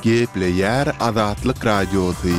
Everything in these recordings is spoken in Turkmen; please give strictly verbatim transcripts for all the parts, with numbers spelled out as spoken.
Gepleyer Azatlyk Radiosu.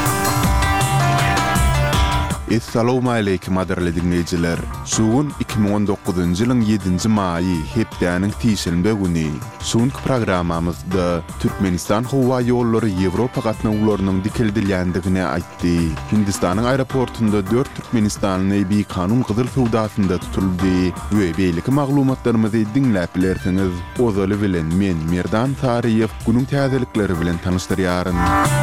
Assalamu alaykum aderli dinleyijiler. Sugun iki bin on dokuzuncu ýylyň ýedinji maýy hepdäniň tiýşelmbe güni. Suňky programamyzda Türkmenistan howa ýollary Ýewropa gatnawlarynyň dikildilýändigine aýtdy. Hindistanyň aeroportunda dört Türkmenistanly bir kanun gyzyl sowdasynda tutuldy. We beýleki maglumatlarymyzy dinläp bilersiňiz. Ozaly bilen men Merdan Tariýew günüň täzelikleri bilen tanışdyrýaryn.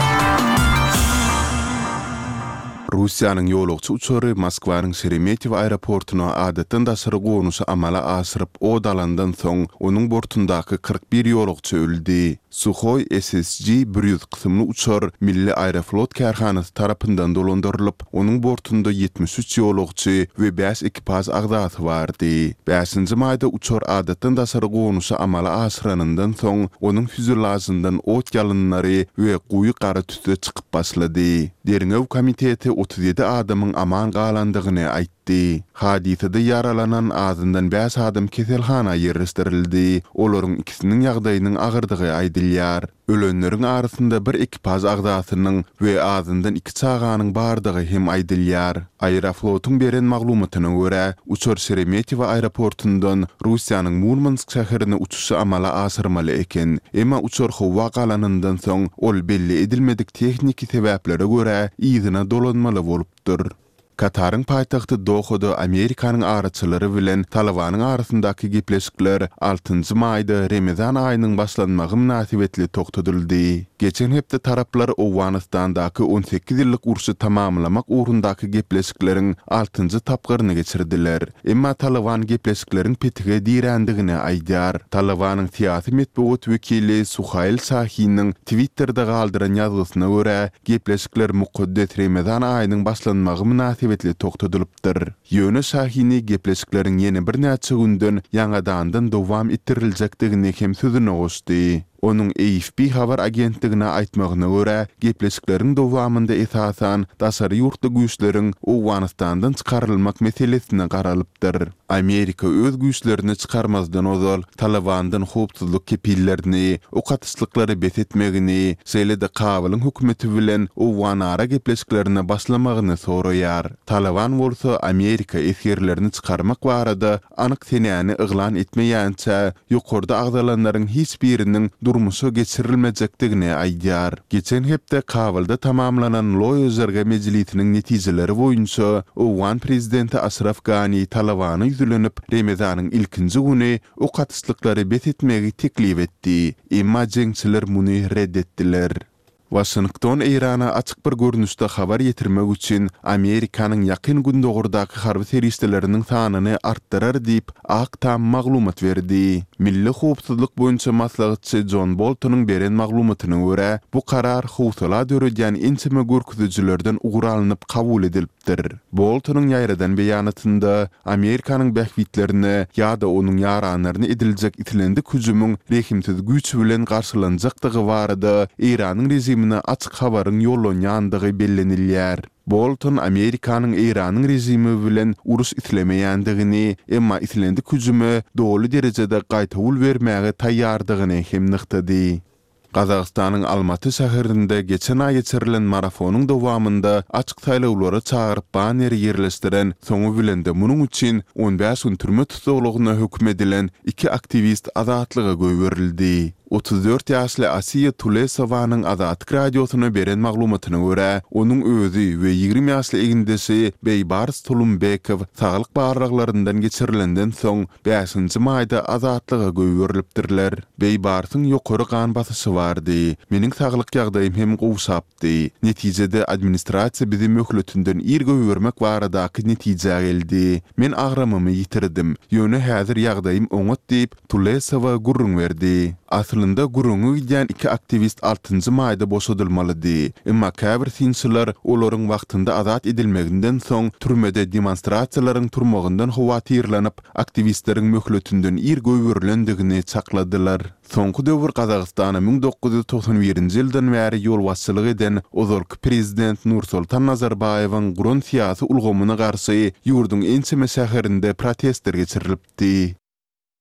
Russiýanyň ýolagçy uçary Moskwanyň Sheremetyevo aeroportuna adatynda syrgowunusy amala asyryp o dalandan soň onuň bortundaky kırk bir ýolagçy öldi. Sukhoi S S G bir yüz kysymly uçar Milli Aeroflot karhanasy tarapyndan dolandyrylyp, onuň bortunda ýetmiş üç ýolagçy we beş ekipaj agzasy bardy. beşinji maýda uçar adatynda syrgowunusy amala asyranyňdan soň onuň füzulajyndan ot ýalynlary we guýy gara tüse çykyp başlady. Deriňew komiteti otuz ýedi adamyň aman galandygyny aýtdy. Hadisede yaralanan azyndan beş adam keselhana ýerleşdirildi. Olaryň ikisiniň ýagdaýynyň agyrdygy aýdylýar. Ölenleriň arasynda bir ekipaj agzasynyň we azyndan iki çaganyň bardygy hem aýdylýar. Aeroflotun beren maglumatyna görä, uçar Sheremetyevo aeroportundan Russiýanyň Murmansk şäherine uçuşy amala asyrmaly eken. Emma uçar howa galanyndan soň ol belli edilmedik tehnik sebäplere görä ýygyna dolanmaly bolupdyr. Kataryň paýtagty Dohada Amerikanyň araçylary bilen Talibanyň arasyndaky gepleşikler altynji maýda Ramazan aýynyň başlanmagy münasibetli toktatyldy. Geçen hepde taraplar Owganystandaky on sekiz ýyllyk urşy tamamlamak ugrundaky gepleşikleriň altynji tapgyryny geçirdiler. Emma Taliban gepleşikleriň petige diýrendigine aýdýar. Talibanyň siýasy medeniýet wekili Suhail Shahin'ň Twitterda galdyran ýazgysyna görä, gepleşikler mukaddes Ramazan aýynyň başlanmagy münasibetli toktadylypdyr. Ýöne Shahini gepleşikleriň ýene bir näçe günden ýangadandan dowam ettiriljekdigini hem sözüne goşdy. Onun A F P habar agentligine aýtmagyna görä, gepleşikleriň dowamynda esasan daşary ýurtly güýçleriň Owganystandan çykarylmak meselesine garalypdyr. Amerika öz güýçlerini çykarmazdan ozal Talibandan howpsuzlyk kepillerini, o katyslyklary besetmegini, şeýle-de Kabylyň hökümeti bilen Owganara gepleşiklerini başlamagyny soraýar. Taliban bolsa Amerika eskerlerini çykarmak barada anyk senäni yglan etmeýänçä ýokarda agdalanlaryň hiç biriniň durmuşa geçirilmejekdigini aýdýar. Geçen hepde Kabylda tamamlanan Loy Özerge Mejlisiniň netijeleri boýunça Owgan prezidenti Ashraf Ghani Talibany ýüzlenip Ramazanyň ilkinji güni o katyslyklary besetmegi teklip etdi. Emma jeňçiler muny reddetdiler. Washington Irana açyk bir görnüşde habar ýetirmek üçin Amerikanyň ýakyn gündogurdaky harby terroristleriniň sanyny artdyrar diýip aktam maglumat berdi. Milli howpsuzlyk boýunça maslahatçy John Bolton'un beren maglumatyna görä, bu karar howsala döredýän ençeme görküzüjilerden ugralanyp kabul edilipdir. Bolton'un ýaýradan beýanatynda Amerikanyň bähwitlerini ýa-da onuň ýaranlaryny ediljek itilendik hüjümüň rehimsiz güýç bilen garşylanjakdygy barada Iranyň rejimi açık habarın ýollanýandygy bellenilýär. Bolton Amerikanyň Iranyň rejimi bilen urus itlemeýändigini, emma itilendik hüjüme dogly derejede gaýta ul bermäge taýýardygyny hem nyktady. Kazakstanyň Almaty şäherinde geçen ay geçirilen marafonyň dowamynda açyk saýlawlary çağıryp baner ýerleşdiren, soňu bilen de munyň üçin on beş gün türme tutulagyna hökm edilen iki aktivist azatlyga göwerildi. otuz dört ýaşly Asiýa Tulesowanyň Azatlyk radiosuna beren maglumatyna görä, onuň özü we ýigirme ýaşly egindesi Beýbars Tulumbekow saglyk barraglарyndan geçirilenden soň beşinji maýda azatlyga göwerilipdirler. Beýbarsyň ýokary gan basysy bardy. Meniň saglyk ýagdaýym hem gowşapdy. Netijede administrasiýa bizi möhletünden ir göwermek baradaky netije geldi. Men agramamy ýitirdim. Ýöne häzir ýagdaýym oňat diýip Tulesowa gurrun berdi. Aslında gurrunu giden iki aktivist altıncı maýda boşadylmalydy. Emma käbir sinçiler olaryň wagtynda azat edilmeginden soň türmede demonstrasiýalaryň turmagyndan howatyrlanyp aktivistleriň möhletünden ir göwürlendigini çakladylar. Soňky döwür Kazakstana bin dokuz yüz toksan birinji ýyldan bäri ýol başçylyk eden ozalky prezident Nursultan Nazarbayewiň gurun siýasy ulgamyna garşy ýurdun ençeme şäherinde protestler geçirilipdi.